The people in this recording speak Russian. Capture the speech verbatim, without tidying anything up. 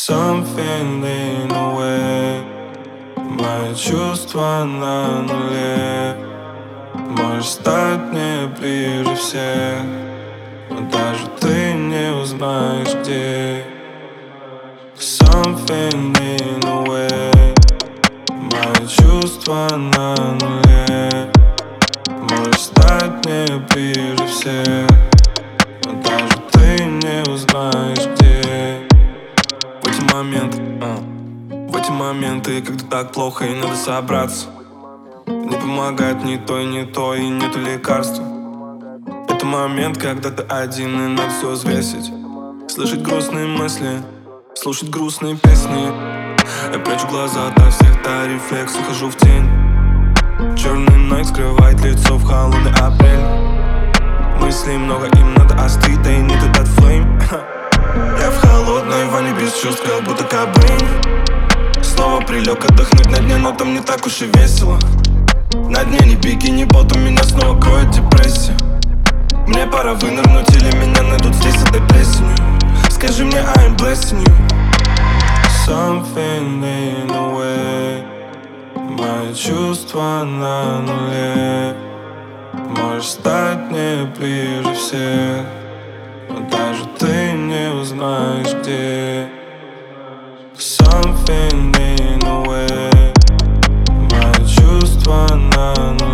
Something in a way. Мои чувства на нуле. Можешь стать мне ближе всех, но даже ты не узнаешь где. Something in a way. Мои чувства на нуле. Можешь стать мне ближе всех, но даже ты не узнаешь где. В эти моменты, а, в эти моменты, когда так плохо и надо собраться, не помогает ни то и ни то, и нету лекарства. Это момент, когда ты один и надо все взвесить. Слышать грустные мысли, слушать грустные песни. Я прячу глаза от всех, да рефлекс, ухожу в тень. Черный ночь скрывает лицо в холодный апрель. Мыслей много, им надо остыть, да и не этот флейм. Я в холодной ванне без чувств, как будто Кобейн. Снова прилег отдохнуть на дне, но там не так уж и весело. На дне ни пики, ни ботом, меня снова кроет депрессия. Мне пора вынырнуть или меня найдут здесь этой плесенью. Скажи мне, I'm blessing you. Something in a way. Мои чувства на нуле. Можешь стать мне ближе всех, но даже ты не узнаешь где. Something in a way. Мои чувства на нуле.